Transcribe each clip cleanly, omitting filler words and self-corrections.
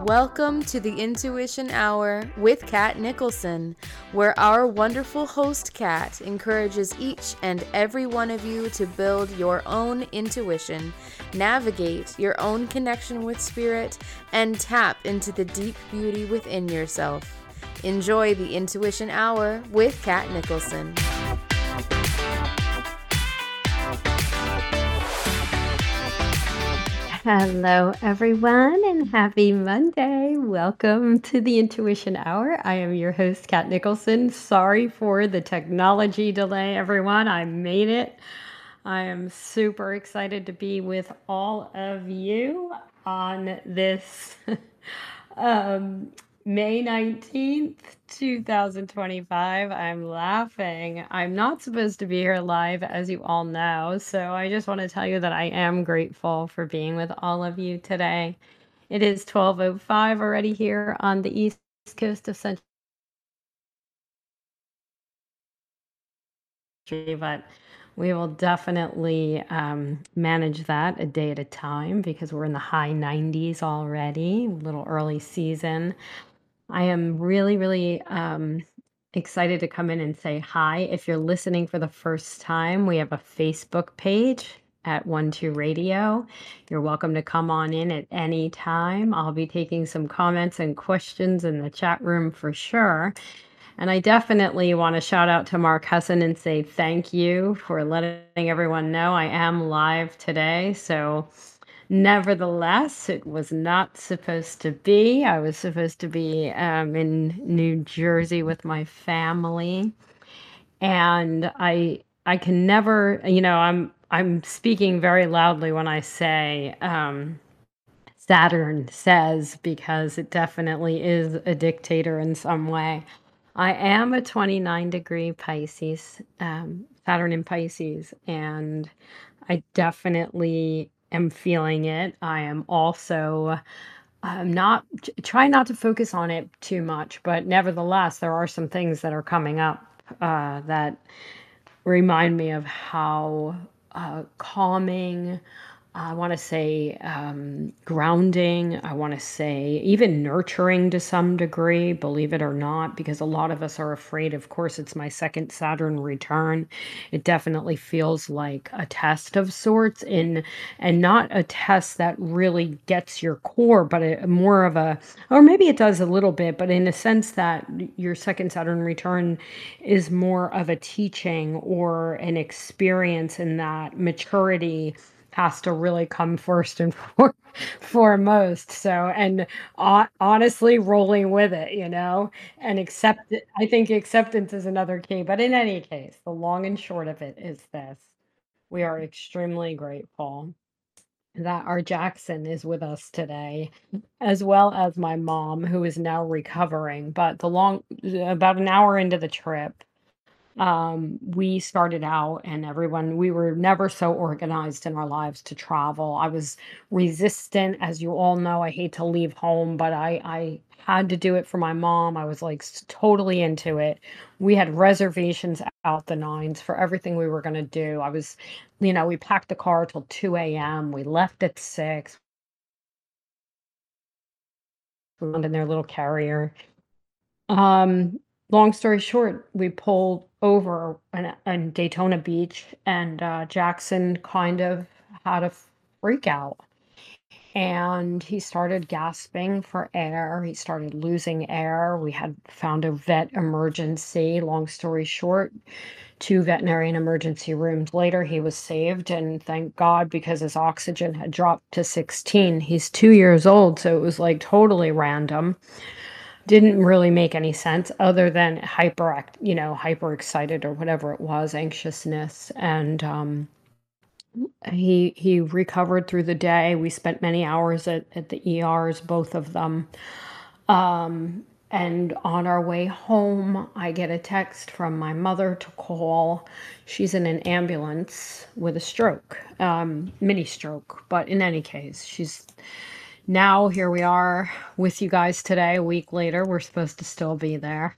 Welcome to the Intuition Hour with Kat Nicholson, where our wonderful host Kat encourages each and every one of you to build your own intuition, navigate your own connection with spirit, and tap into the deep beauty within yourself. Enjoy the Intuition Hour with Kat Nicholson. Hello, everyone, and happy Monday. Welcome to the Intuition Hour. I am your host, Kat Nicholson. Sorry for the technology delay, everyone. I made it. I am super excited to be with all of you on this May 19th, 2025. I'm laughing. I'm not supposed to be here live, as you all know. So I just want to tell you that I am grateful for being with all of you today. It is 12:05 already here on the East Coast of Central, but we will definitely manage that a day at a time because we're in the high 90s already, a little early season. I am really, really excited to come in and say hi. If you're listening for the first time, we have a Facebook page at 12 Radio. You're welcome to come on in at any time. I'll be taking some comments and questions in the chat room for sure. And I definitely want to shout out to Mark Husson and say thank you for letting everyone know I am live today. So, nevertheless, it was not supposed to be. I was supposed to be in New Jersey with my family, and I can never, I'm speaking very loudly when I say Saturn says because it definitely is a dictator in some way. I am a 29-degree Pisces, Saturn in Pisces, and I definitely am feeling it. I am also not try not to focus on it too much, but nevertheless, there are some things that are coming up that remind me of how calming, I want to say grounding, I want to say even nurturing to some degree, believe it or not, because a lot of us are afraid. Of course, it's my second Saturn return. It definitely feels like a test of sorts, and not a test that really gets your core, but more of a, or maybe it does a little bit, but in a sense that your second Saturn return is more of a teaching or an experience, in that maturity has to really come first and foremost. So, and honestly, rolling with it, and accept it. I think acceptance is another key. But in any case, the long and short of it is this: we are extremely grateful that our Jackson is with us today, as well as my mom, who is now recovering. But about an hour into the trip, we started out, and we were never so organized in our lives to travel. I was resistant, as you all know. I hate to leave home, but I had to do it for my mom. I was like totally into it. We had reservations out the nines for everything we were going to do. We packed the car till 2 a.m. We left at 6. We went in their little carrier. Um, Long story short, we pulled over in Daytona Beach, and Jackson kind of had a freak out. And he started gasping for air. He started losing air. We had found a vet emergency. Long story short, two veterinarian emergency rooms later, he was saved. And thank God, because his oxygen had dropped to 16. He's 2 years old, so it was like totally random. Didn't really make any sense other than hyper excited or whatever it was, anxiousness. And he recovered through the day. We spent many hours at the ERs, both of them. And on our way home, I get a text from my mother to call. She's in an ambulance with a stroke, mini stroke. But in any case, now here we are with you guys today, a week later. We're supposed to still be there.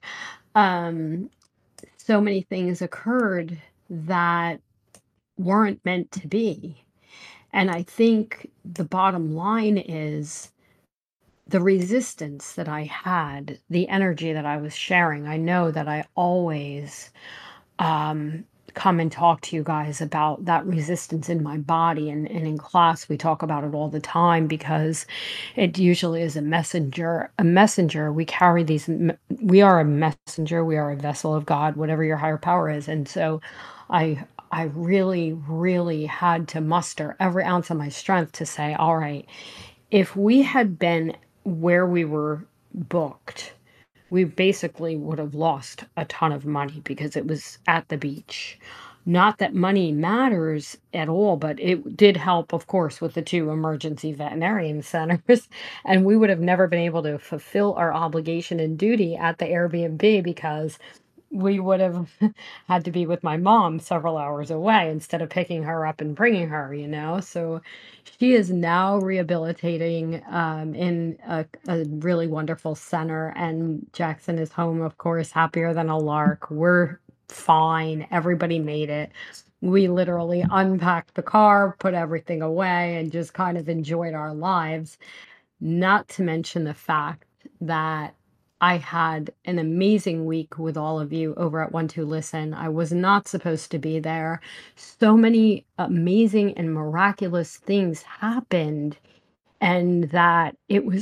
So many things occurred that weren't meant to be. And I think the bottom line is the resistance that I had, the energy that I was sharing, I know that I always um, come and talk to you guys about that resistance in my body. And in class, we talk about it all the time because it usually is a messenger. A messenger, we carry these, we are a messenger, we are a vessel of God, whatever your higher power is. And so I really, really had to muster every ounce of my strength to say, all right, if we had been where we were booked, we basically would have lost a ton of money because it was at the beach. Not that money matters at all, but it did help, of course, with the two emergency veterinarian centers. And we would have never been able to fulfill our obligation and duty at the Airbnb because we would have had to be with my mom several hours away instead of picking her up and bringing her, you know? So she is now rehabilitating in a really wonderful center, and Jackson is home, of course, happier than a lark. We're fine. Everybody made it. We literally unpacked the car, put everything away, and just kind of enjoyed our lives. Not to mention the fact that I had an amazing week with all of you over at One Two Listen. I was not supposed to be there. So many amazing and miraculous things happened, and that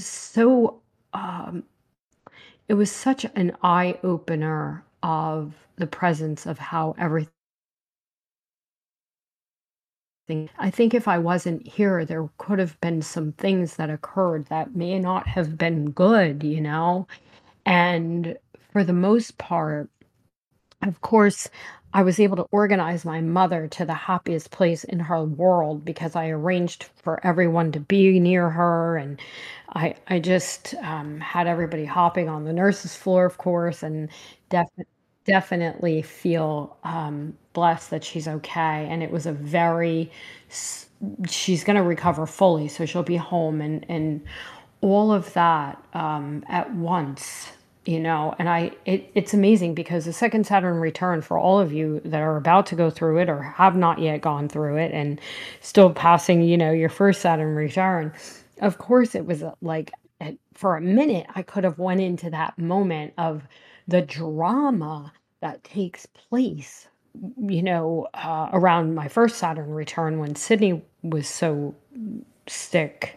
um, it was such an eye opener of the presence of how everything. I think if I wasn't here, there could have been some things that occurred that may not have been good, you know? And for the most part, of course, I was able to organize my mother to the happiest place in her world because I arranged for everyone to be near her. And I just had everybody hopping on the nurse's floor, of course, and definitely feel blessed that she's okay. And it was a very, s- she's going to recover fully. So she'll be home and all of that at once, you know. And it's amazing because the second Saturn return, for all of you that are about to go through it or have not yet gone through it and still passing, you know, your first Saturn return, of course it was like for a minute I could have went into that moment of the drama that takes place, you know, around my first Saturn return when Sydney was so sick.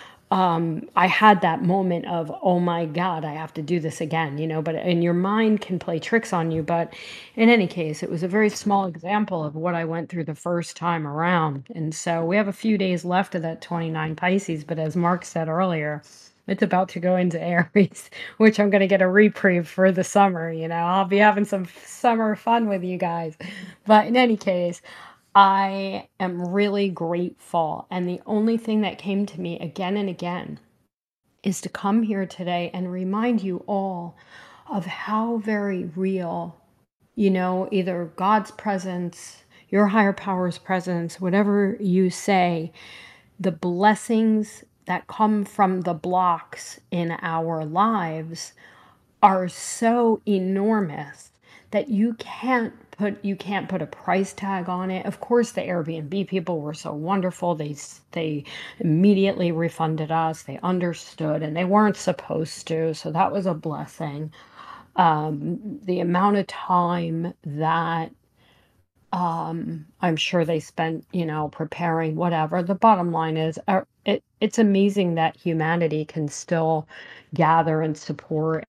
I had that moment of, oh my God, I have to do this again, you know, but and your mind can play tricks on you. But in any case, it was a very small example of what I went through the first time around. And so we have a few days left of that 29 Pisces, but as Mark said earlier, it's about to go into Aries, which I'm going to get a reprieve for the summer. You know, I'll be having some summer fun with you guys. But in any case, I am really grateful. And the only thing that came to me again and again is to come here today and remind you all of how very real, you know, either God's presence, your higher power's presence, whatever you say, the blessings that come from the blocks in our lives are so enormous that you can't put a price tag on it. Of course, the Airbnb people were so wonderful. They immediately refunded us. They understood, and they weren't supposed to, so that was a blessing. The amount of time that I'm sure they spent, you know, preparing whatever. The bottom line is, it's amazing that humanity can still gather and support.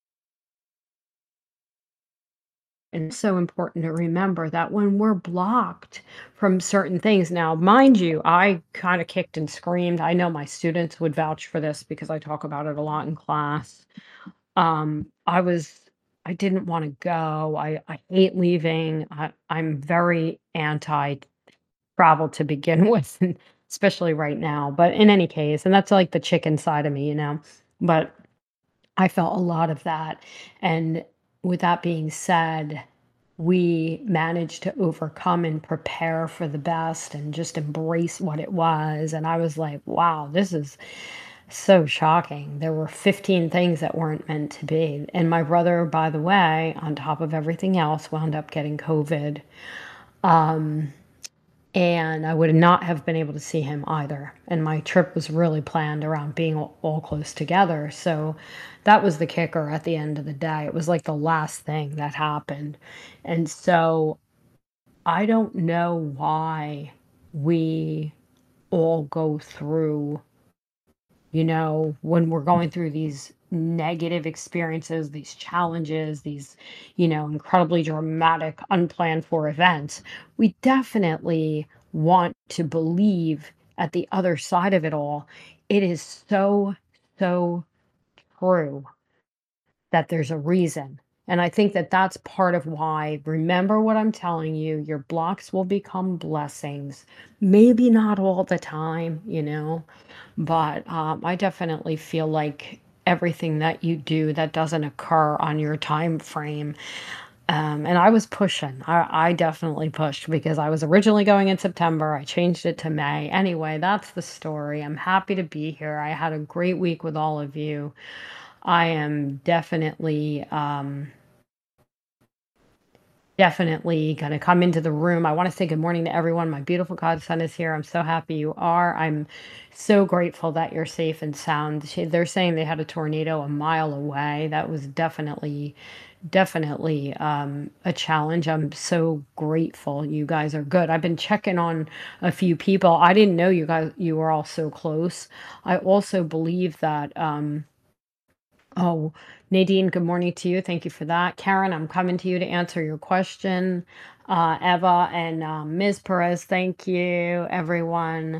And it's so important to remember that when we're blocked from certain things, now, mind you, I kind of kicked and screamed. I know my students would vouch for this because I talk about it a lot in class. Um, I was, I didn't want to go. I hate leaving. I'm very anti travel to begin with, and especially right now. But in any case, and that's like the chicken side of me, you know. But I felt a lot of that. And with that being said, we managed to overcome and prepare for the best and just embrace what it was. And I was like, wow, this is so shocking. There were 15 things that weren't meant to be. And my brother, by the way, on top of everything else, wound up getting COVID. and I would not have been able to see him either. And my trip was really planned around being all close together. So that was the kicker at the end of the day. It was like the last thing that happened. And so I don't know why we all go through, when we're going through these negative experiences, these challenges, these, incredibly dramatic, unplanned for events, we definitely want to believe at the other side of it all, it is so, so true that there's a reason. And I think that that's part of why, remember what I'm telling you, your blocks will become blessings. Maybe not all the time, but I definitely feel like everything that you do that doesn't occur on your time frame. And I was pushing. I definitely pushed because I was originally going in September. I changed it to May. Anyway, that's the story. I'm happy to be here. I had a great week with all of you. I am definitely gonna come into the room. I wanna say good morning to everyone. My beautiful godson is here. I'm so happy you are. I'm so grateful that you're safe and sound. They're saying they had a tornado a mile away. That was definitely a challenge. I'm so grateful you guys are good. I've been checking on a few people. I didn't know you were all so close. I also believe that oh, Nadine, good morning to you. Thank you for that. Karen, I'm coming to you to answer your question. Eva and Ms. Perez, thank you, everyone.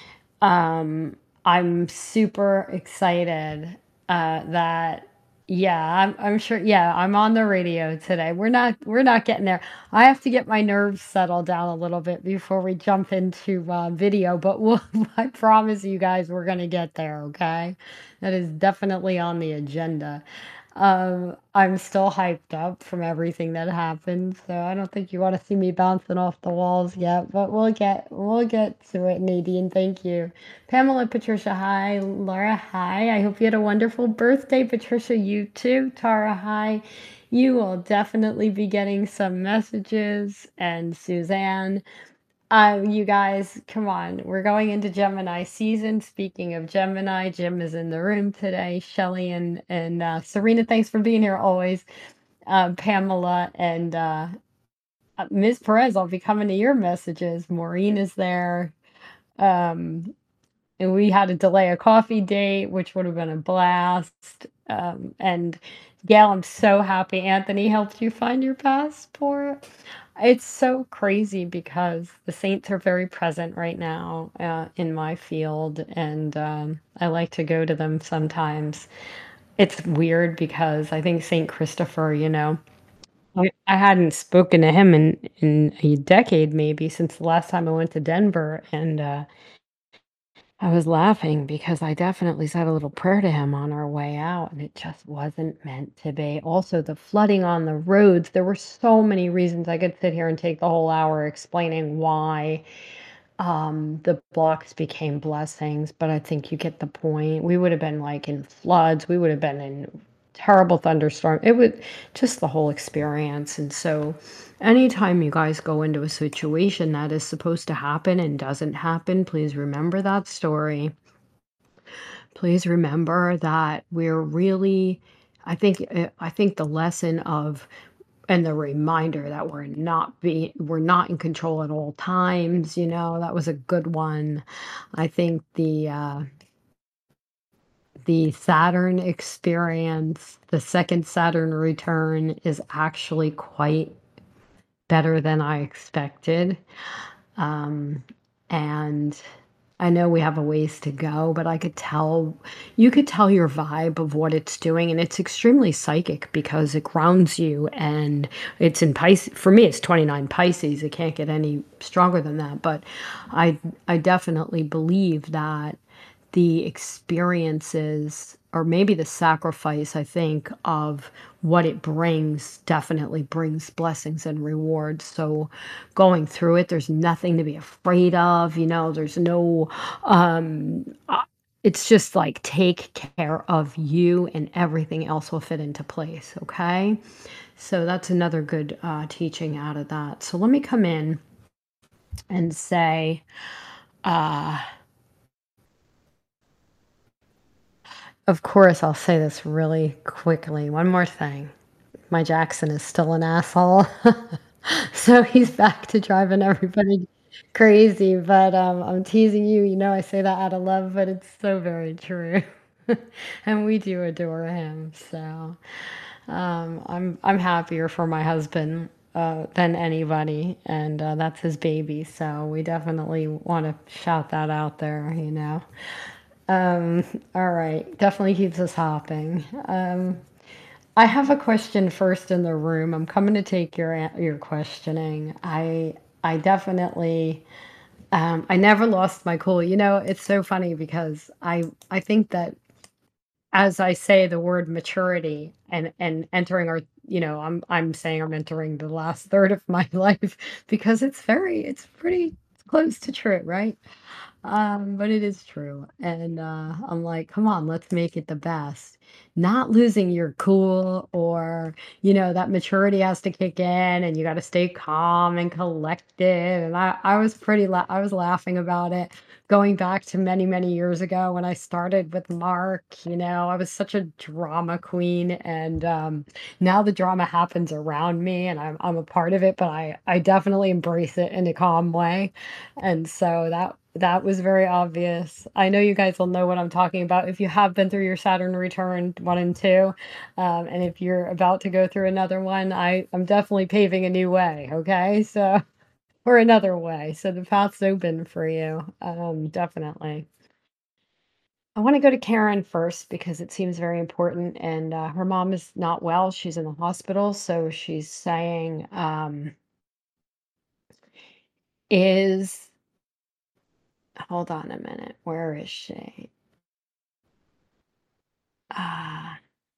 Um, I'm super excited that yeah, I'm sure yeah, I'm on the radio today. We're not getting there. I have to get my nerves settled down a little bit before we jump into video, but I promise you guys we're going to get there, okay? That is definitely on the agenda. I'm still hyped up from everything that happened, so I don't think you want to see me bouncing off the walls yet, but we'll get to it, Nadine. Thank you. Pamela, Patricia, hi. Laura, hi. I hope you had a wonderful birthday, Patricia. You too. Tara, hi. You will definitely be getting some messages, and Suzanne. You guys, come on. We're going into Gemini season. Speaking of Gemini, Jim is in the room today. Shelly and Serena, thanks for being here always. Pamela and Ms. Perez, I'll be coming to your messages. Maureen is there. Um, and we had to delay a coffee date, which would have been a blast. And Gail, I'm so happy Anthony helped you find your passport. It's so crazy because the saints are very present right now in my field, and I like to go to them sometimes. It's weird because I think Saint Christopher, I hadn't spoken to him in a decade, maybe since the last time I went to Denver, and I was laughing because I definitely said a little prayer to him on our way out, and it just wasn't meant to be. Also, the flooding on the roads, there were so many reasons. I could sit here and take the whole hour explaining why the blocks became blessings, but I think you get the point. We would have been like in floods, we would have been in terrible thunderstorm. It would just the whole experience. And so anytime you guys go into a situation that is supposed to happen and doesn't happen, please remember that story. Please remember that we're really I think the lesson of and the reminder that we're not in control at all times, that was a good one. I think the Saturn experience, the second Saturn return is actually quite better than I expected. Um, and I know we have a ways to go, but you could tell your vibe of what it's doing. And it's extremely psychic because it grounds you and it's in Pisces. For me, it's 29 Pisces. It can't get any stronger than that. But I definitely believe that the experiences or maybe the sacrifice, I think, of what it brings definitely brings blessings and rewards. So going through it, there's nothing to be afraid of, there's no it's just like take care of you and everything else will fit into place, okay? So that's another good teaching out of that. So let me come in and say, uh, of course, I'll say this really quickly. One more thing. My Jackson is still an asshole. So he's back to driving everybody crazy. But I'm teasing you. You know, I say that out of love, but it's so very true. And we do adore him. So I'm happier for my husband than anybody, and that's his baby. So we definitely want to shout that out there. You know. Um, all right, definitely keeps us hopping. I have a question first in the room. I'm coming to take your questioning. I definitely I never lost my cool. You know, it's so funny because I think that as I say the word maturity and entering our, you know, I'm saying I'm entering the last third of my life because it's pretty close to true, right? But it is true. And I'm like, come on, let's make it the best. Not losing your cool or, you know, that maturity has to kick in and you got to stay calm and collected. And I was I was laughing about it going back to many, many years ago when I started with Mark. You know, I was such a drama queen. And now the drama happens around me and I'm a part of it, but I definitely embrace it in a calm way. And so that was very obvious. I know you guys will know what I'm talking about if you have been through your Saturn return 1 and 2. And if you're about to go through another one, I'm definitely paving a new way, okay? So or another way. So the path's open for you. Definitely. I want to go to Karen first because it seems very important. And her mom is not well. She's in the hospital. So she's saying, is hold on a minute. Where is she? Ah,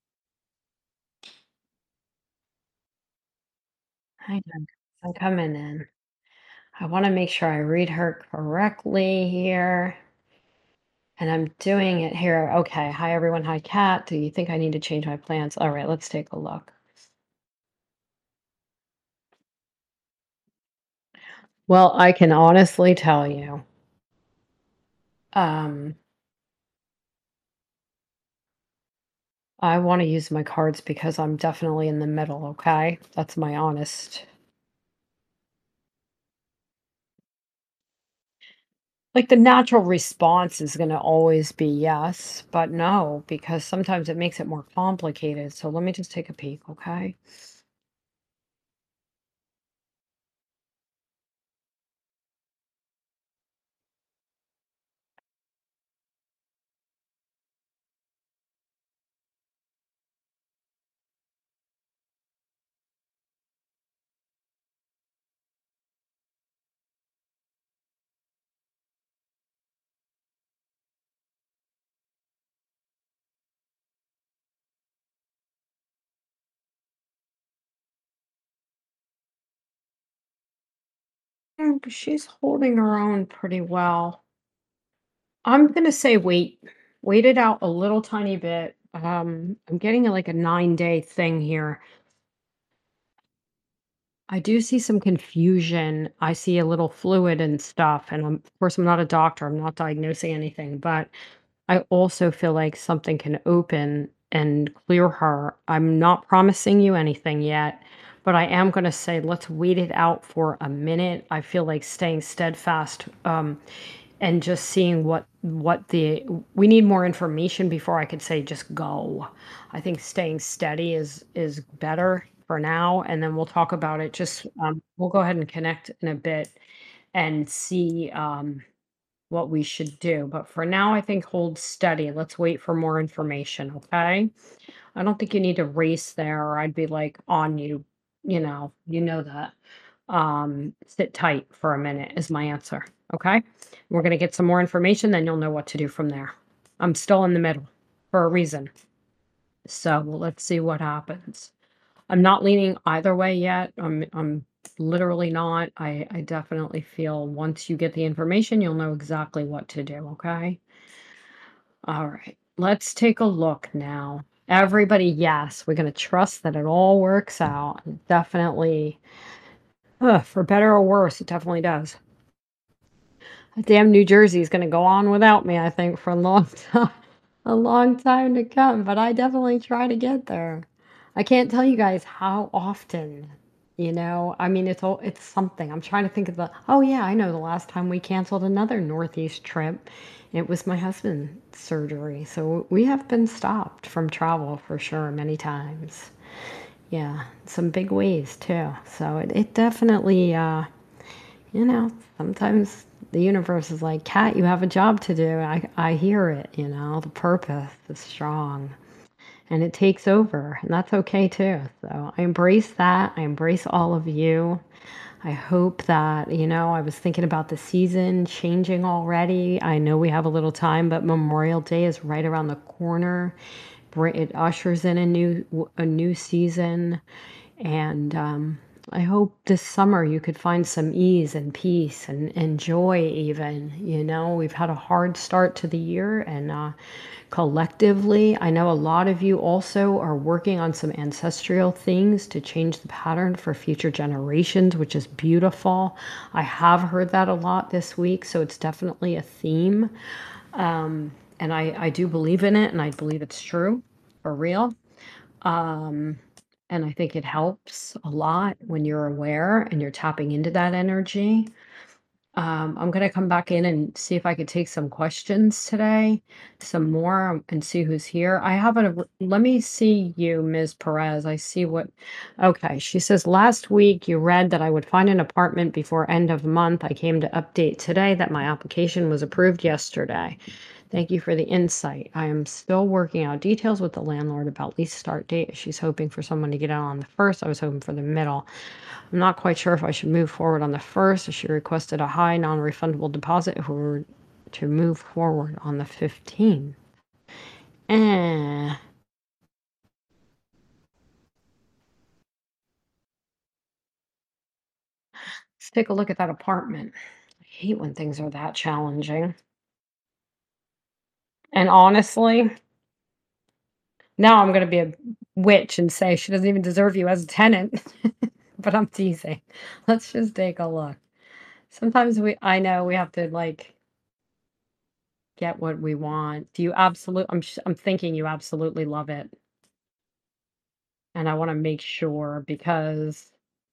hang on. I'm coming in. I want to make sure I read her correctly here. And I'm doing it here. Okay. Hi, everyone. Hi, Kat. Do you think I need to change my plans? All right, let's take a look. Well, I can honestly tell you, um, I want to use my cards because I'm definitely in the middle. Okay. That's my honest. Like the natural response is going to always be yes, but no, because sometimes it makes it more complicated. So let me just take a peek. Okay. She's holding her own pretty well. I'm gonna say wait. Wait it out a little tiny bit. I'm getting like a 9-day thing here. I do see some confusion. I see a little fluid and stuff. And of course, I'm not a doctor. I'm not diagnosing anything, but I also feel like something can open and clear her. I'm not promising you anything yet, but I am going to say let's wait it out for a minute. I feel like staying steadfast and just seeing what the we need more information before I could say just go. I think staying steady is better for now, and then we'll talk about it. Just we'll go ahead and connect in a bit and see what we should do. But for now, I think hold steady. Let's wait for more information. Okay. I don't think you need to race there, or I'd be like on you. You know that. Sit tight for a minute is my answer. Okay. We're going to get some more information, then you'll know what to do from there. I'm still in the middle for a reason. So let's see what happens. I'm not leaning either way yet. I'm literally not. I definitely feel once you get the information, you'll know exactly what to do. Okay. All right. Let's take a look now. Everybody, yes, we're going to trust that it all works out. Definitely, for better or worse, it definitely does. Damn New Jersey is gonna go on without me, I think, for a long time a long time to come, but I definitely try to get there. I can't tell you guys how often, I mean, it's something. I'm trying to think of oh yeah, I know the last time we canceled another Northeast trip. It was my husband's surgery. So we have been stopped from travel for sure many times. Yeah, some big ways too. So it definitely sometimes the universe is like, Cat, you have a job to do. I hear it, the purpose is strong and it takes over, and that's okay too. So I embrace that. I embrace all of you. I hope that, I was thinking about the season changing already. I know we have a little time, but Memorial Day is right around the corner. It ushers in a new season, and I hope this summer you could find some ease and peace and joy, even. We've had a hard start to the year, and collectively, I know a lot of you also are working on some ancestral things to change the pattern for future generations, which is beautiful. I have heard that a lot this week, so it's definitely a theme. And I do believe in it, and I believe it's true for real. And I think it helps a lot when you're aware and you're tapping into that energy. I'm going to come back in and see if I could take some questions today, some more, and see who's here. Let me see you, Ms. Perez. I see okay. She says, last week you read that I would find an apartment before end of month. I came to update today that my application was approved yesterday. Thank you for the insight. I am still working out details with the landlord about lease start date. She's hoping for someone to get out on the first. I was hoping for the middle. I'm not quite sure if I should move forward on the first. She requested a high non-refundable deposit if we were to move forward on the 15th. Let's take a look at that apartment. I hate when things are that challenging. And honestly, now I'm going to be a witch and say she doesn't even deserve you as a tenant. But I'm teasing. Let's just take a look. Sometimes I know we have to like get what we want. Do you I'm thinking you absolutely love it. And I want to make sure because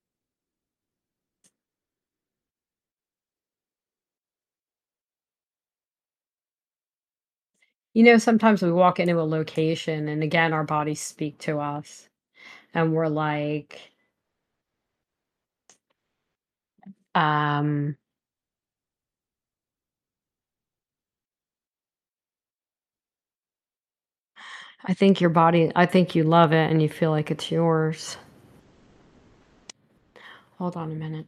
sometimes we walk into a location and again our bodies speak to us and we're like, um, I think you love it and you feel like it's yours. Hold on a minute.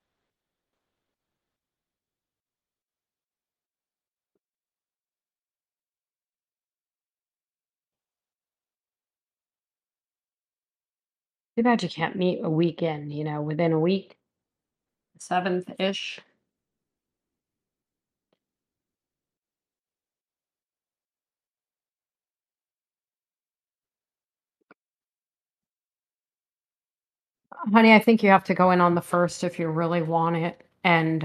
Too bad you can't meet a weekend, within a week, 7th-ish. Honey, I think you have to go in on the first if you really want it. And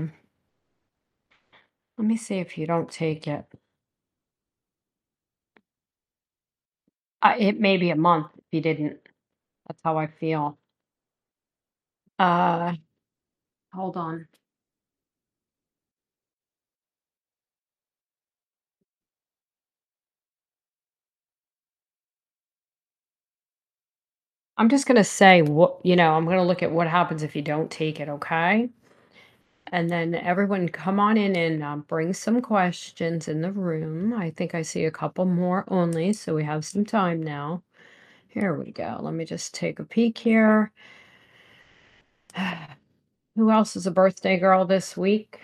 let me see if you don't take it. It may be a month if you didn't. That's how I feel. Uh, hold on. I'm just gonna say I'm gonna look at what happens if you don't take it, okay? And then everyone come on in and bring some questions in the room. I think I see a couple more only, so we have some time now. Here we go. Let me just take a peek here. Who else is a birthday girl this week?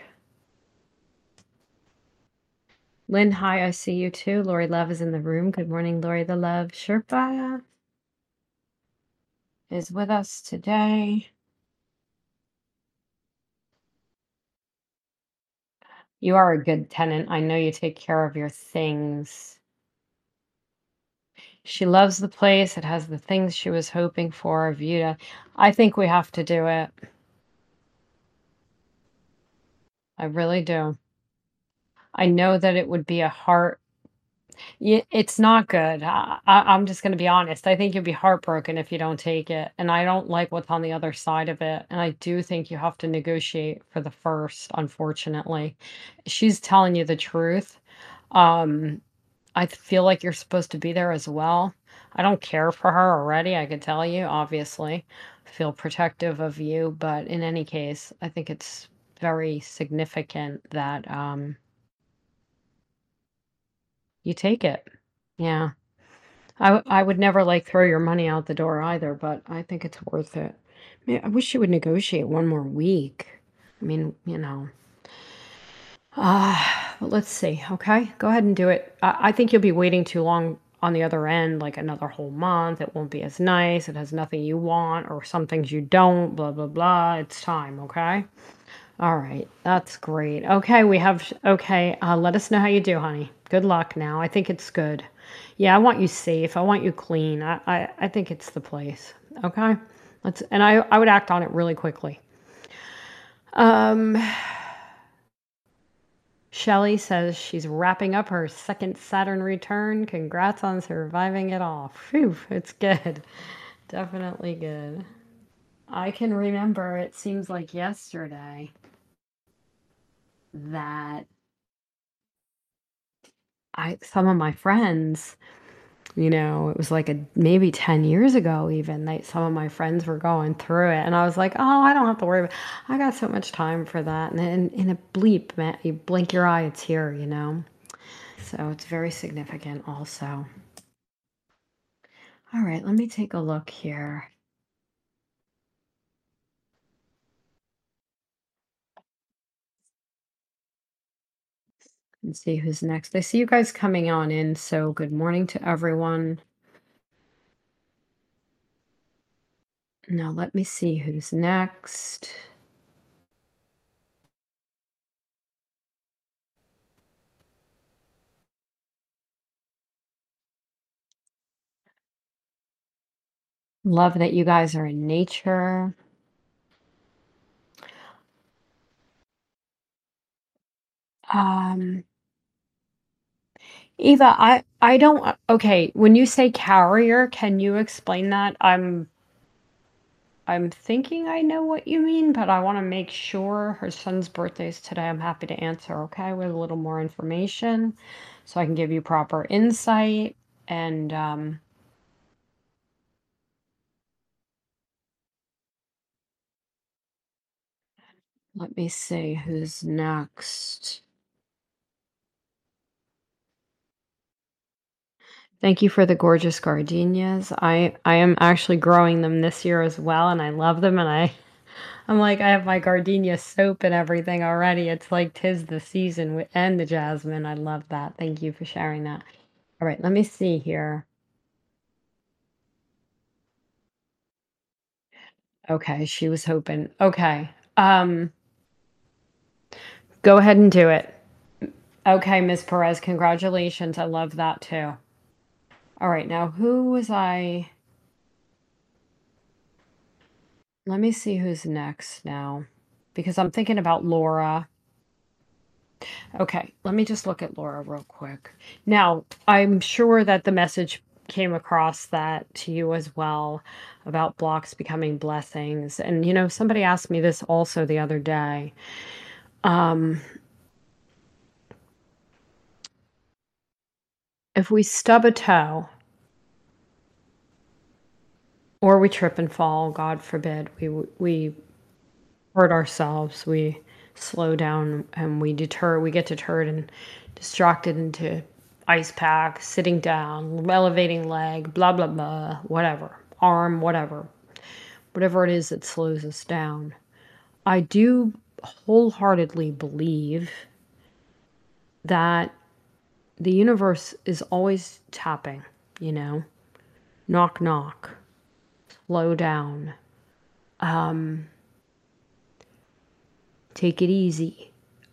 Lynn, hi, I see you too. Lori Love is in the room. Good morning, Lori the Love. Sherpa is with us today. You are a good tenant. I know you take care of your things. She loves the place. It has the things she was hoping for. Vita, I think we have to do it. I really do. I know that it would be a heart it's not good. I'm just gonna be honest. I think you'll be heartbroken if you don't take it, and I don't like what's on the other side of it, and I do think you have to negotiate for the first, unfortunately. She's telling you the truth. Um, I feel like you're supposed to be there as well. I don't care for her already, I could tell you, obviously. I feel protective of you, but in any case, I think it's very significant that, you take it. Yeah. I would never, like, throw your money out the door either, but I think it's worth it. I wish you would negotiate 1 more week. I mean, but let's see, okay? Go ahead and do it. I think you'll be waiting too long on the other end, like another whole month. It won't be as nice. It has nothing you want or some things you don't, blah, blah, blah. It's time, okay? All right, that's great. Okay, okay, let us know how you do, honey. Good luck now. I think it's good. Yeah, I want you safe. I want you clean. I think it's the place. Okay? I would act on it really quickly. Um Shelly says she's wrapping up her second Saturn return. Congrats on surviving it all. Phew, it's good. Definitely good. I can remember it seems like yesterday that I some of my friends, it was like maybe 10 years ago even, some of my friends were going through it and I was like, "Oh, I don't have to worry about I got so much time for that." And in a bleep, man, you blink your eye, it's here. So it's very significant also. All right, let me take a look here and see who's next. I see you guys coming on in, so good morning to everyone. Now let me see who's next. Love that you guys are in nature. Um, Eva, I don't okay, when you say carrier, can you explain that? I'm thinking I know what you mean, but I want to make sure her son's birthday is today. I'm happy to answer, okay, with a little more information so I can give you proper insight and let me see who's next. Thank you for the gorgeous gardenias. I am actually growing them this year as well, and I love them. And I'm like I have my gardenia soap and everything already. It's like 'tis the season and the jasmine. I love that. Thank you for sharing that. All right, let me see here. Okay, she was hoping. Okay, go ahead and do it. Okay, Miss Perez, congratulations. I love that too. All right, now who was I? Let me see who's next now, because I'm thinking about Laura. Okay, let me just look at Laura real quick. Now, I'm sure that the message came across that to you as well about blocks becoming blessings. And somebody asked me this also the other day. Um, if we stub a toe or we trip and fall, God forbid, we hurt ourselves, we slow down and we get deterred and distracted into ice pack, sitting down, elevating leg, blah blah blah, whatever, arm, whatever it is that slows us down. I do wholeheartedly believe that the universe is always tapping, you know, knock knock, slow down, um, take it easy.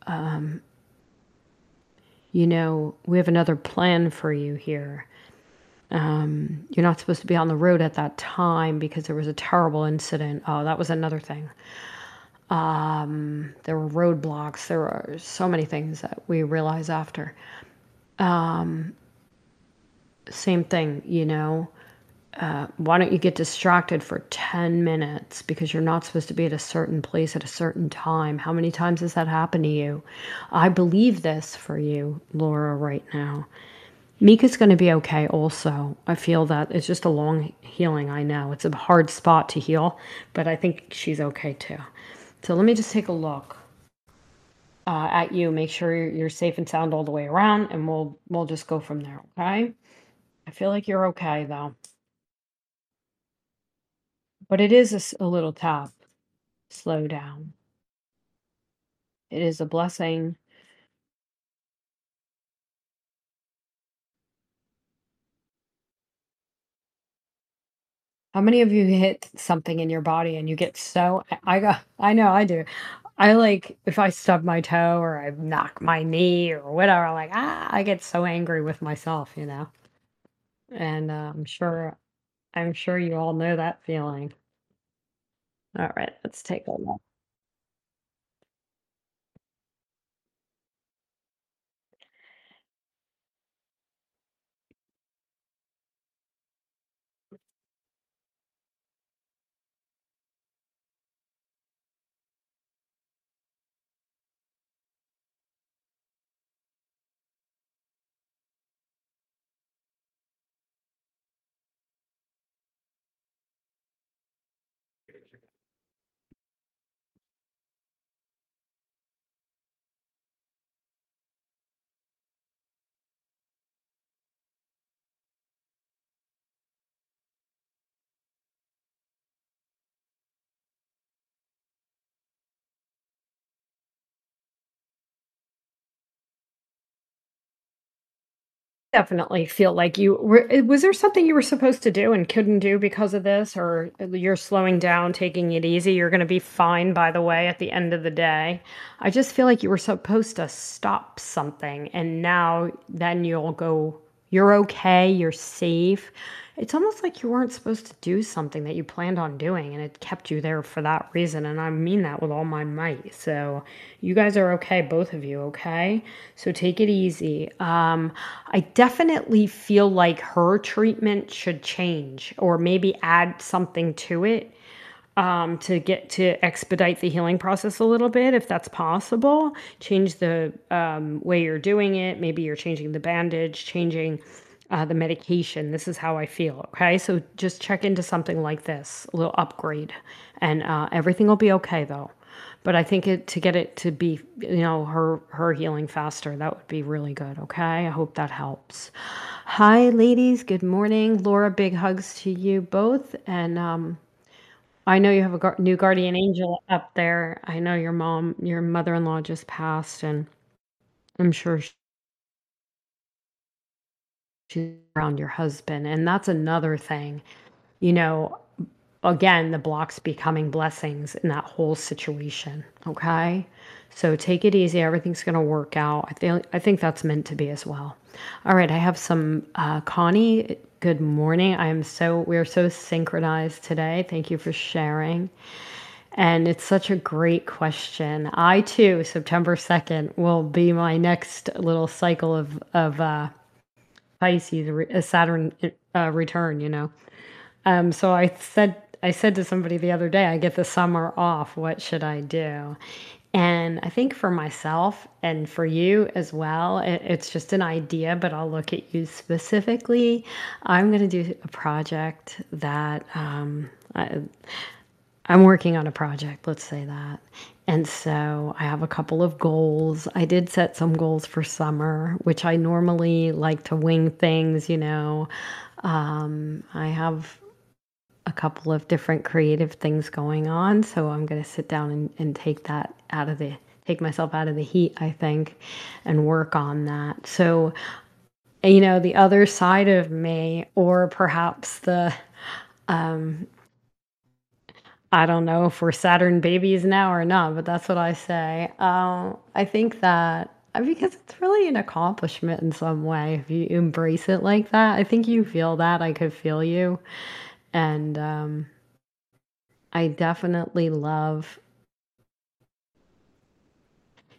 We have another plan for you here. You're not supposed to be on the road at that time because there was a terrible incident. Oh, that was another thing. There were roadblocks. There were so many things that we realize after. Same thing, why don't you get distracted for 10 minutes because you're not supposed to be at a certain place at a certain time? How many times has that happened to you? I believe this for you, Laura, right now. Mika's going to be okay also. I feel that it's just a long healing. I know it's a hard spot to heal, but I think she's okay too. So let me just take a look at you. Make sure you're safe and sound all the way around, and we'll just go from there. Okay. I feel like you're okay though, but it is a little tough. Slow down. It is a blessing. How many of you hit something in your body and you get so I know I do. I like if I stub my toe or I knock my knee or whatever, I'm like, I get so angry with myself. And I'm sure you all know that feeling. All right, let's take a look. Definitely feel like was there something you were supposed to do and couldn't do because of this, or you're slowing down, taking it easy? You're going to be fine, by the way, at the end of the day. I just feel like you were supposed to stop something, and now then you're okay, you're safe. It's almost like you weren't supposed to do something that you planned on doing, and it kept you there for that reason. And I mean that with all my might. So you guys are okay, both of you, okay? So take it easy. I definitely feel like her treatment should change or maybe add something to it to get to expedite the healing process a little bit, if that's possible. Change the way you're doing it. Maybe you're changing the bandage, changing the medication. This is how I feel. Okay. So just check into something like this, a little upgrade, and everything will be okay though. But I think to get it to be, her healing faster, that would be really good. Okay. I hope that helps. Hi, ladies. Good morning. Laura, big hugs to you both. And I know you have a new guardian angel up there. I know your mother-in-law just passed, and I'm sure she's around your husband. And that's another thing, you know, again, the blocks becoming blessings in that whole situation. Okay. So take it easy. Everything's going to work out. I think that's meant to be as well. All right. I have some, Connie. Good morning. We're so synchronized today. Thank you for sharing. And it's such a great question. I too, September 2nd will be my next little cycle of Pisces, a Saturn return. So I said to somebody the other day, I get the summer off. What should I do? And I think for myself and for you as well, it's just an idea, but I'll look at you specifically. I'm going to do a project that I'm working on a project, let's say that. And so I have a couple of goals. I did set some goals for summer, which I normally like to wing things. I have a couple of different creative things going on. So I'm going to sit down and take myself out of the heat, I think, and work on that. So, the other side of me, or perhaps I don't know if we're Saturn babies now or not, but that's what I say. I think that because it's really an accomplishment in some way if you embrace it like that. I think you feel that. I could feel you. And I definitely love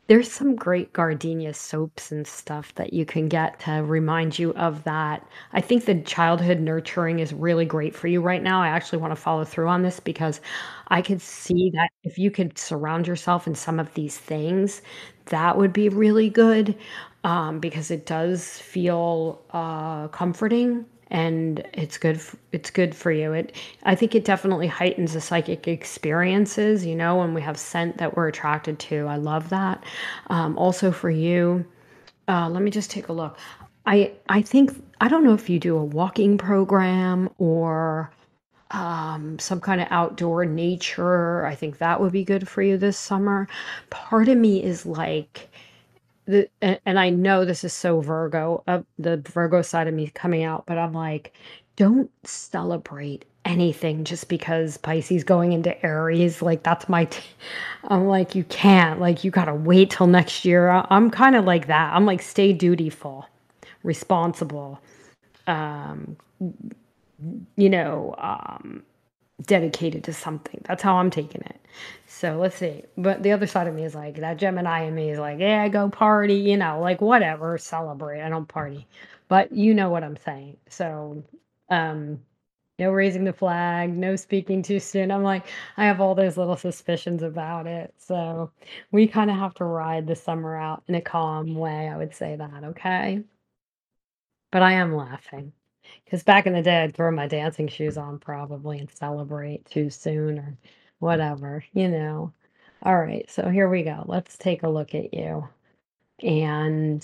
There's some great gardenia soaps and stuff that you can get to remind you of that. I think the childhood nurturing is really great for you right now. I actually want to follow through on this because I could see that if you could surround yourself in some of these things, that would be really good, because it does feel comforting and it's good for you. I think it definitely heightens the psychic experiences, when we have scent that we're attracted to. I love that. Also for you, let me just take a look. I think I don't know if you do a walking program or some kind of outdoor nature. I think that would be good for you this summer. Part of me is like, and I know this is so Virgo, the Virgo side of me coming out, but I'm like, don't celebrate anything just because Pisces going into Aries. Like that's I'm like, you can't. Like you gotta wait till next year. I'm kind of like that. I'm like, stay dutiful, responsible, um, you know, um, dedicated to something. That's how I'm taking it. So let's see. But the other side of me is like that Gemini in me is like, yeah, go party, like whatever, celebrate. I don't party. But you know what I'm saying. So um no raising the flag, no speaking too soon. I'm like, I have all those little suspicions about it. So we kind of have to ride the summer out in a calm way. I would say that, okay? But I am laughing. Because back in the day, I'd throw my dancing shoes on probably and celebrate too soon or whatever, you know. All right, so here we go. Let's take a look at you. And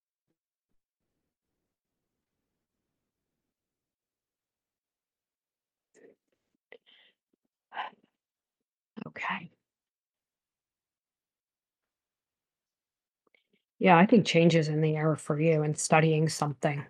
okay. Yeah, I think change is in the air for you and studying something.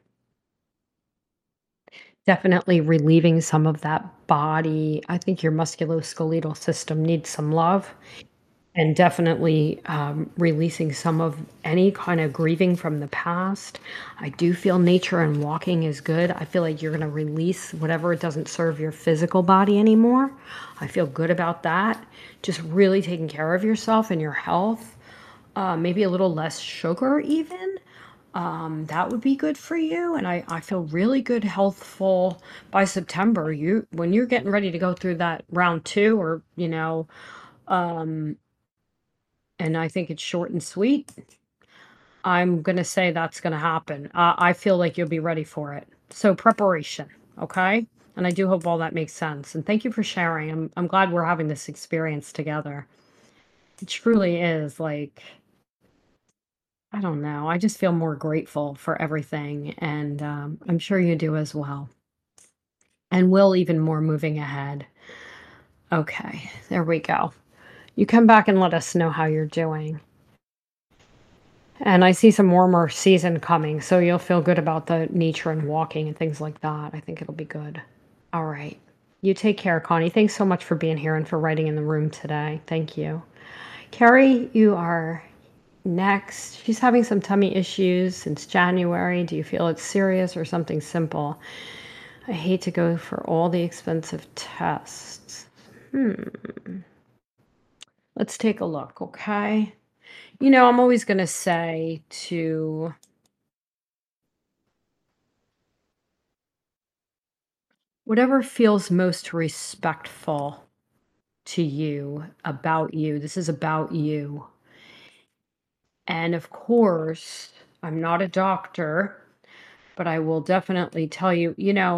Definitely relieving some of that body. I think your musculoskeletal system needs some love. And definitely, releasing some of any kind of grieving from the past. I do feel nature and walking is good. I feel like you're gonna release whatever doesn't serve your physical body anymore. I feel good about that. Just really taking care of yourself and your health. Maybe a little less sugar even. That would be good for you. And I feel really good, healthful by September. When you're getting ready to go through that round two or, um, and I think it's short and sweet. I'm gonna say that's gonna happen. I feel like you'll be ready for it. So preparation, okay? And I do hope all that makes sense. And thank you for sharing. I'm glad we're having this experience together. It truly is like, I don't know. I just feel more grateful for everything, and I'm sure you do as well. And will even more moving ahead. Okay, there we go. You come back and let us know how you're doing. And I see some warmer season coming, so you'll feel good about the nature and walking and things like that. I think it'll be good. All right. You take care, Connie. Thanks so much for being here and for writing in the room today. Thank you. Carrie, you are next. She's having some tummy issues since January. Do you feel it's serious or something simple? I hate to go for all the expensive tests. Let's take a look, okay? I'm always going to say to whatever feels most respectful to you about you. This is about you. And of course, I'm not a doctor, but I will definitely tell you,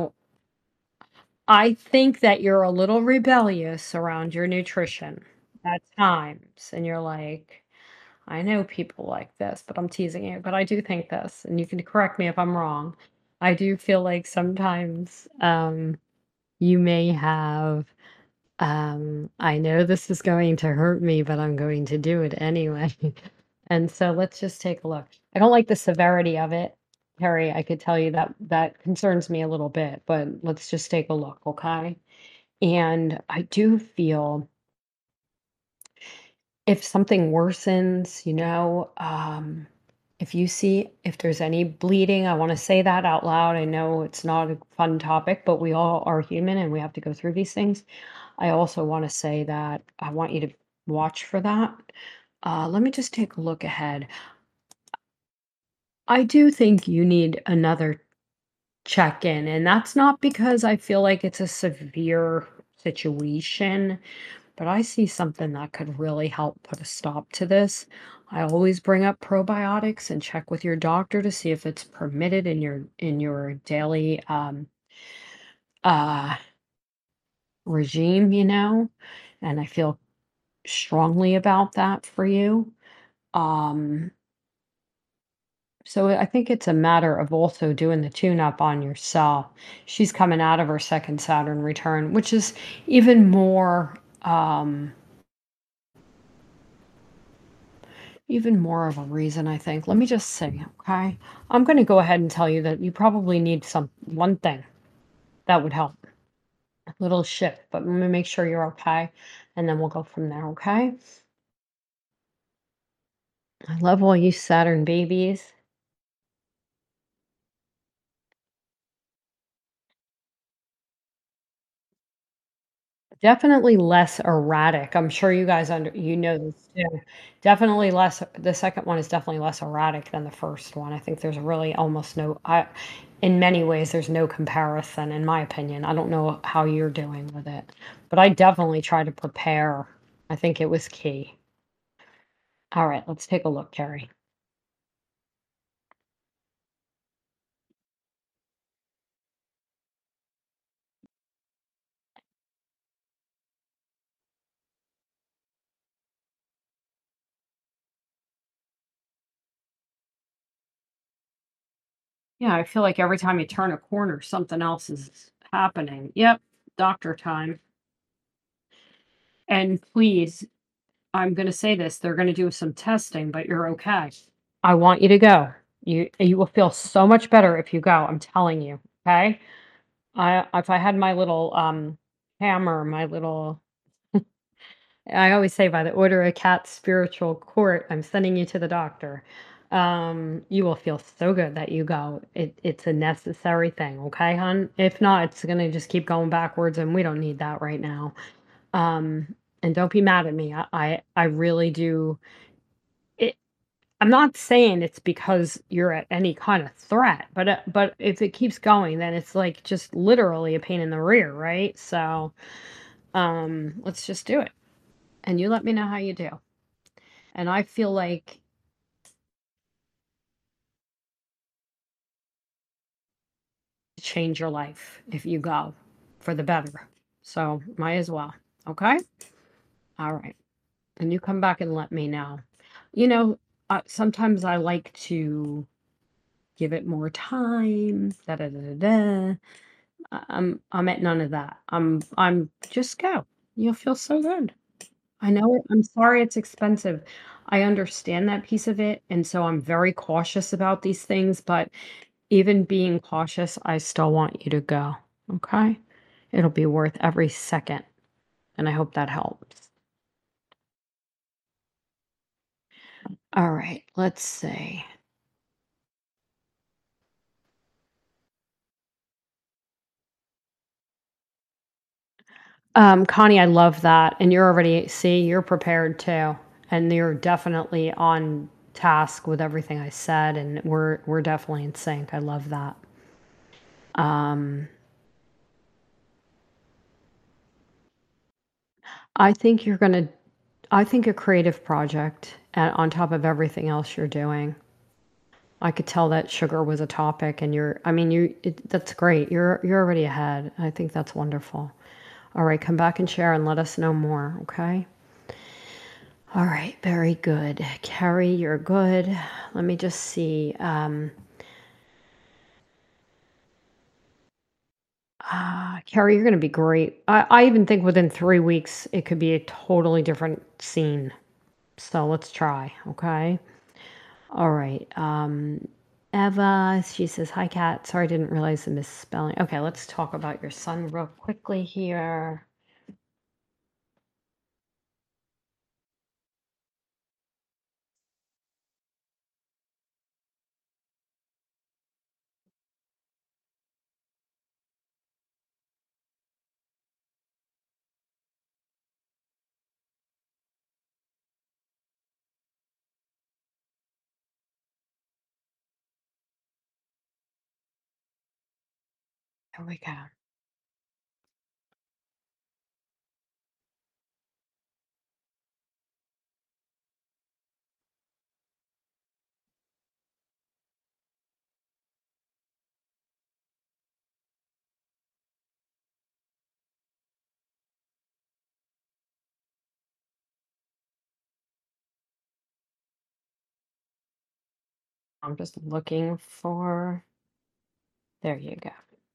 I think that you're a little rebellious around your nutrition at times. And you're like, I know people like this, but I'm teasing you. But I do think this, and you can correct me if I'm wrong. I do feel like sometimes you may have I know this is going to hurt me, but I'm going to do it anyway. And so let's just take a look. I don't like the severity of it, Harry. I could tell you that that concerns me a little bit, but let's just take a look, okay? And I do feel if something worsens, if you see if there's any bleeding, I want to say that out loud. I know it's not a fun topic, but we all are human and we have to go through these things. I also want to say that I want you to watch for that. Let me just take a look ahead. I do think you need another check in, and that's not because I feel like it's a severe situation, but I see something that could really help put a stop to this. I always bring up probiotics and check with your doctor to see if it's permitted in your daily uh regime, and I feel strongly about that for you. Um So I think it's a matter of also doing the tune up on yourself. She's coming out of her second Saturn return, which is even more of a reason, I think. Let me just say, okay? I'm going to go ahead and tell you that you probably need one thing that would help. A little shift, but let me make sure you're okay and then we'll go from there, okay? I love all you Saturn babies. Definitely less erratic. I'm sure you guys this too. Definitely less the second one is definitely less erratic than the first one. I think there's really almost no I in many ways there's no comparison in my opinion. I don't know how you're doing with it, but I definitely try to prepare. I think it was key. All right, let's take a look, Carrie. Yeah, I feel like every time you turn a corner, something else is happening. Yep, doctor time. And please, I'm gonna say this, they're gonna do some testing, but you're okay. I want you to go. You will feel so much better if you go, I'm telling you, okay? If I had my little, hammer, my little I always say by the order of Cat's spiritual court, I'm sending you to the doctor. You will feel so good that you go. It's a necessary thing, okay, hon? If not, it's gonna just keep going backwards, and we don't need that right now. And don't be mad at me. I really do it I'm not saying it's because you're at any kind of threat, but if it keeps going, then it's like just literally a pain in the rear, right? So, let's just do it, and you let me know how you do. And I feel like change your life if you go for the better. So might as well. Okay. All right. And you come back and let me know. You know, sometimes I like to give it more time. Da da da da da. I'm at none of that. I'm just go. You'll feel so good. I know it. I'm sorry it's expensive. I understand that piece of it, and so I'm very cautious about these things, but even being cautious, I still want you to go. Okay? It'll be worth every second, and I hope that helps. All right, let's see. Connie, I love that. And you're already, see, you're prepared too. And you're definitely on task with everything I said. And we're definitely in sync. I love that. Um, I think you're going to, I think a creative project on top of everything else you're doing. I could tell that sugar was a topic and I mean, that's great. You're already ahead. I think that's wonderful. All right. Come back and share and let us know more. Okay. All right, very good. Carrie, you're good. Let me just see. Carrie, you're going to be great. I even think within 3 weeks, it could be a totally different scene. So let's try, okay? All right. Eva, she says, hi, Kat. Sorry, I didn't realize the misspelling. Okay, let's talk about your son real quickly here. There we go. I'm just looking for, there you go.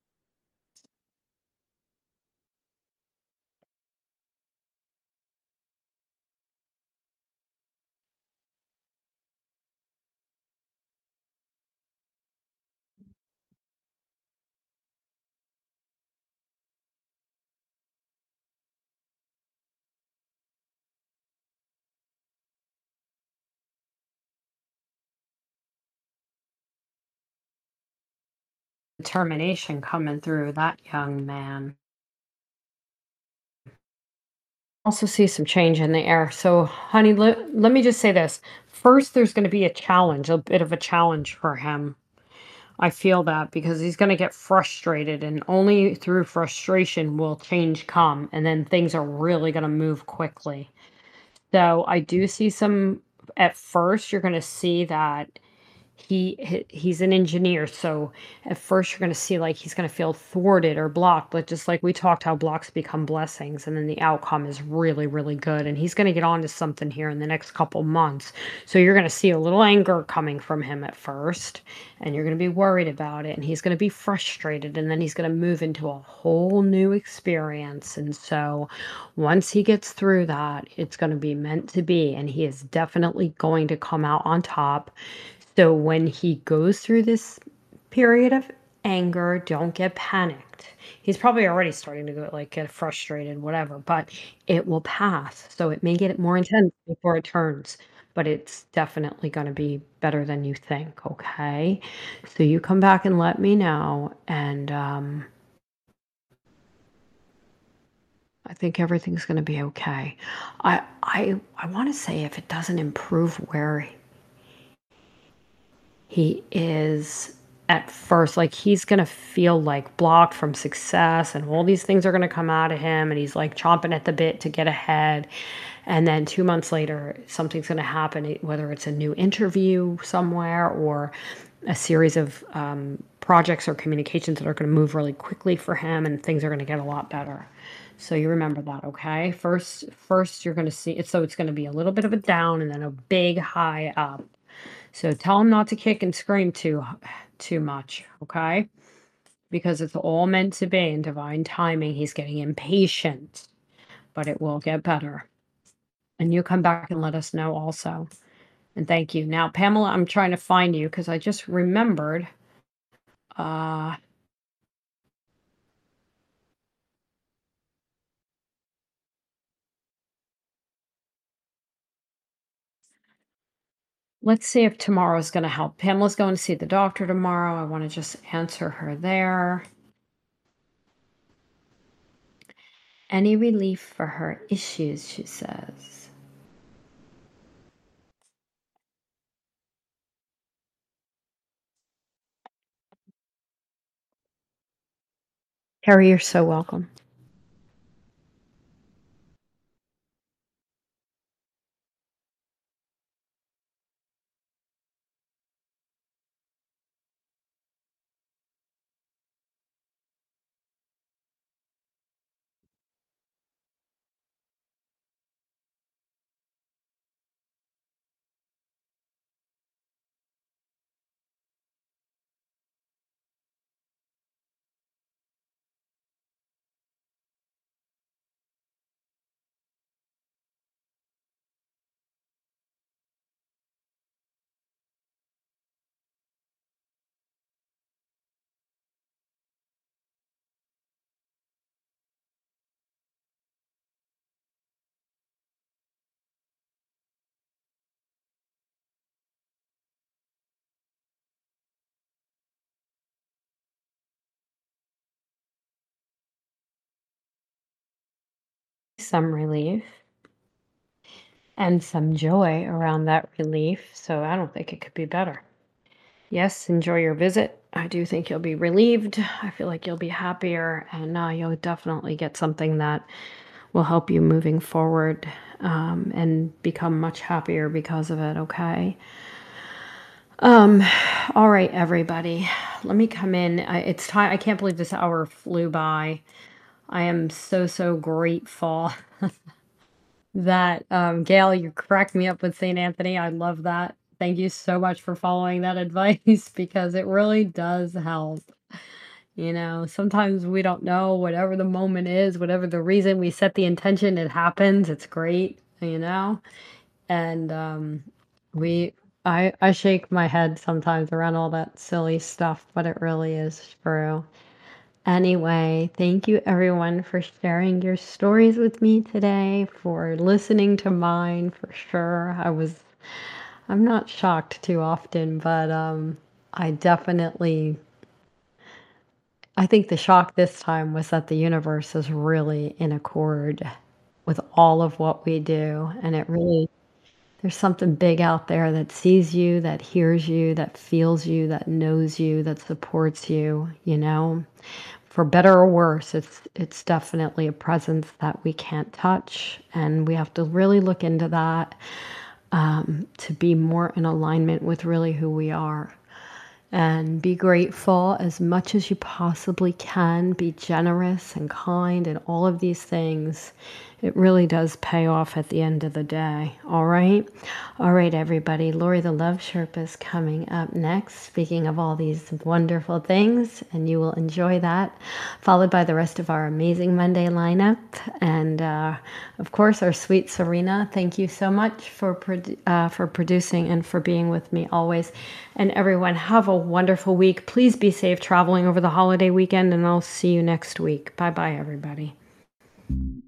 Determination coming through that young man. Also see some change in the air. So, honey, let me just say this. First, there's going to be a challenge, a bit of a challenge for him. I feel that because he's going to get frustrated, and only through frustration will change come. And then things are really going to move quickly. So, I do see some, at first, you're going to see that he's an engineer, so at first you're going to see like he's going to feel thwarted or blocked, but just like we talked how blocks become blessings, and then the outcome is really really good, and he's going to get on to something here in the next couple months. So you're going to see a little anger coming from him at first, and you're going to be worried about it, and he's going to be frustrated, and then he's going to move into a whole new experience. And so once he gets through that, it's going to be meant to be, and he is definitely going to come out on top. So when he goes through this period of anger, don't get panicked. He's probably already starting to get frustrated, whatever, but it will pass. So it may get more intense before it turns, but it's definitely going to be better than you think. Okay. So you come back and let me know. And I think everything's going to be okay. I want to say if it doesn't improve where he is at first, like he's going to feel like blocked from success, and all these things are going to come out of him, and he's like chomping at the bit to get ahead. And then 2 months later something's going to happen, whether it's a new interview somewhere or a series of projects or communications that are going to move really quickly for him, and things are going to get a lot better. So you remember that. Okay, first you're going to see it, so it's going to be a little bit of a down and then a big high up. So tell him not to kick and scream too much, okay? Because it's all meant to be in divine timing. He's getting impatient, but it will get better. And you come back and let us know also. And thank you. Now, Pamela, I'm trying to find you because I just remembered. Uh, let's see if tomorrow's going to help. Pamela's going to see the doctor tomorrow. I want to just answer her there. Any relief for her issues, she says. Harry, you're so welcome. Some relief and some joy around that relief. So I don't think it could be better. Yes, enjoy your visit. I do think you'll be relieved. I feel like you'll be happier, and you'll definitely get something that will help you moving forward, and become much happier because of it. Okay. Um, all right, everybody. Let me come in. It's time. I can't believe this hour flew by. I am so, so grateful that, Gail, you cracked me up with St. Anthony. I love that. Thank you so much for following that advice because it really does help. Sometimes we don't know whatever the moment is, whatever the reason we set the intention, it happens. It's great. And we I shake my head sometimes around all that silly stuff, but it really is true. Anyway, thank you everyone for sharing your stories with me today, for listening to mine for sure. I'm not shocked too often, but I definitely I think the shock this time was that the universe is really in accord with all of what we do, and it really there's something big out there that sees you, that hears you, that feels you, that knows you, that supports you. For better or worse, it's definitely a presence that we can't touch, and we have to really look into that, to be more in alignment with really who we are. And be grateful as much as you possibly can. Be generous and kind and all of these things. It really does pay off at the end of the day. All right. All right, everybody. Lori the Love Sherpa is coming up next, speaking of all these wonderful things, and you will enjoy that, followed by the rest of our amazing Monday lineup. And of course, our sweet Serena. Thank you so much for producing and for being with me always. And everyone, have a wonderful week. Please be safe traveling over the holiday weekend, and I'll see you next week. Bye bye, everybody.